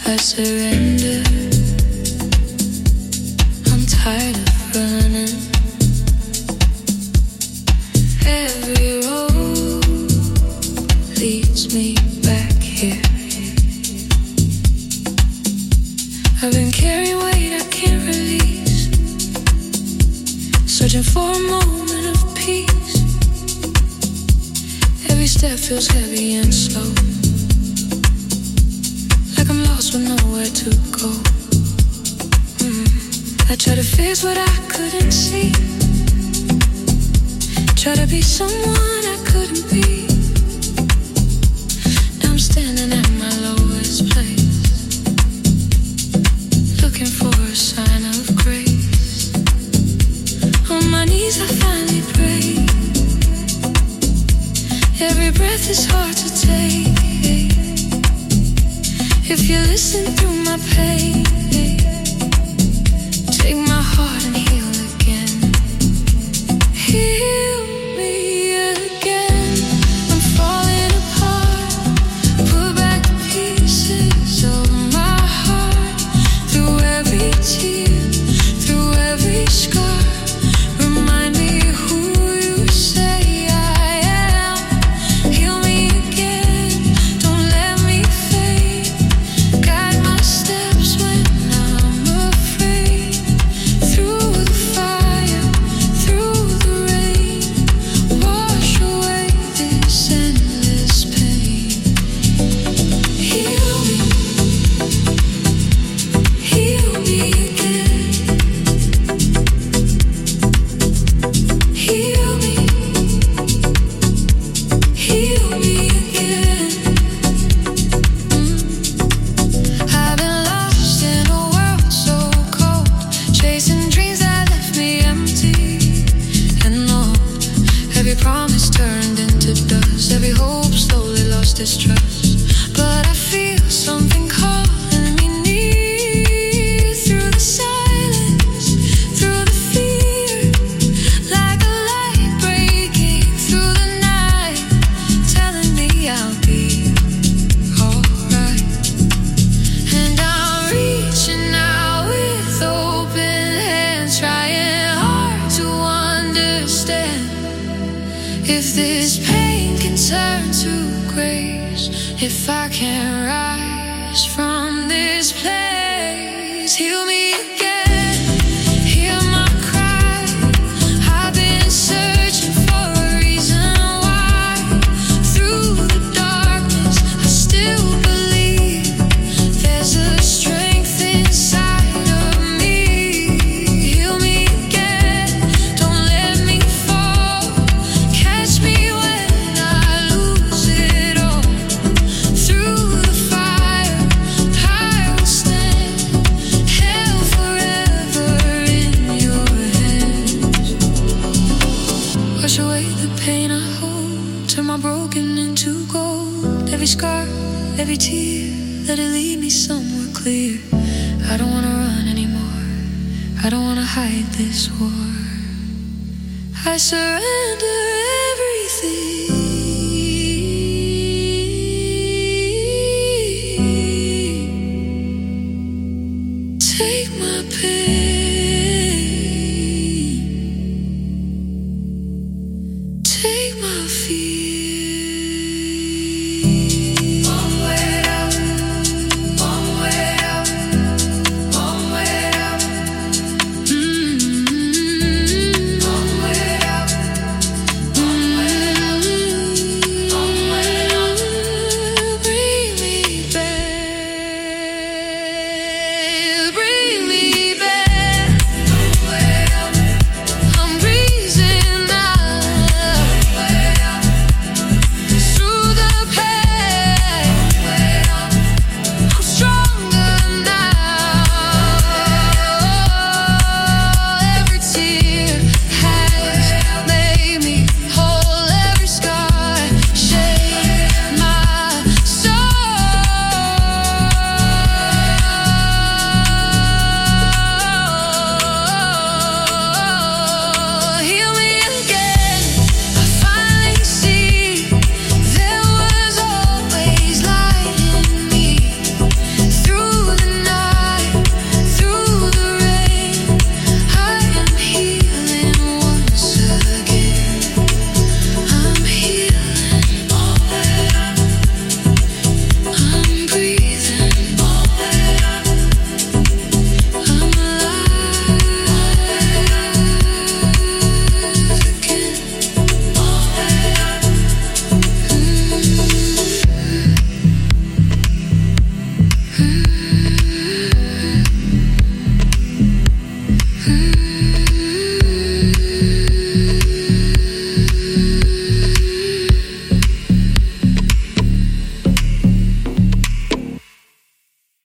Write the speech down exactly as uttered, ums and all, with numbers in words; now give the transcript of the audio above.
I surrender. I'm tired of running. Every road leads me back here. I've been carrying weight I can't release, searching for a moment of peace. Every step feels heavy and slow, like I'm lost with nowhere to go. mm. I try to fix what I couldn't see, try to be someone I couldn't be. Now I'm standing at my lowest place, looking for a sign of grace. On my knees I finally pray. Every breath is hard to take. If you listen through my pain, take my heart and heal again. Heal me again. I'm falling apart. Put back the pieces of my heart. Through every tear, through every scar, remind me who you say I am. Heal me again. Don't let me fade. Guide my steps when I'm afraid. Through the fire, through the rain, wash away this endless pain. Heal me, heal me again. Heal me, heal me again. I've been lost in a world so cold, chasing dreams that left me empty and old. Every promise turned into dust, every hope slowly lost its trust. But I feel something calling me near, through the silence, through the fear, like a light breaking through the night, telling me I'll be alright. And I'm reaching out with open hands, trying hard to understand. If this pain can turn to grace, if I can rise from this place, heal me again, hear my cry. I've been searching for a reason why. Through the darkness, I still believe there's a strength inside of me. Heal me again, don't let me fall. Catch me when I lose it all. Through the fire, I will stand, held forever in your hands. Wash away the pain I hold, turn my broken into gold. Every scar, every tear, let it lead me somewhere clear. I don't wanna run anymore, I don't wanna hide this war. I surrender everything. Take my pain, take my fear. One way out, one way out, one way out. Mm-hmm. One way out, Mm.